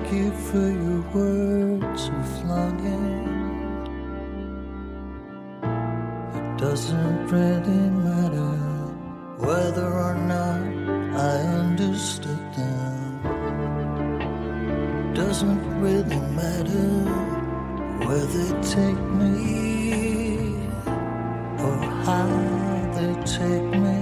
you for your words of longing. It doesn't really matter whether or not I understood them. Doesn't really matter where they take me or how they take me.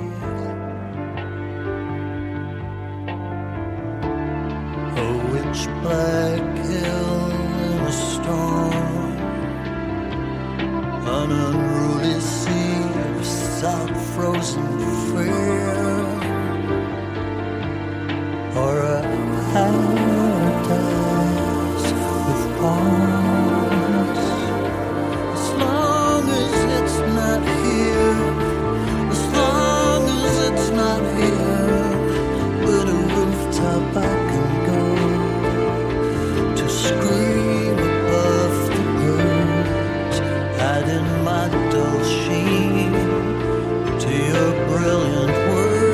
Oh, which black hill in a storm, an unruly sea of salt frozen fear, or a paradise with palms. As long as it's not here, as long as it's not here, but a rooftop I can go to scream above the birds, hiding my dull sheen to your brilliant words.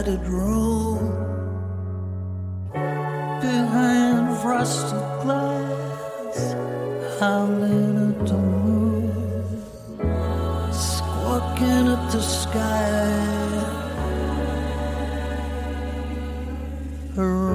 lighted room behind frosted glass, howling at the moon, squawking at the sky.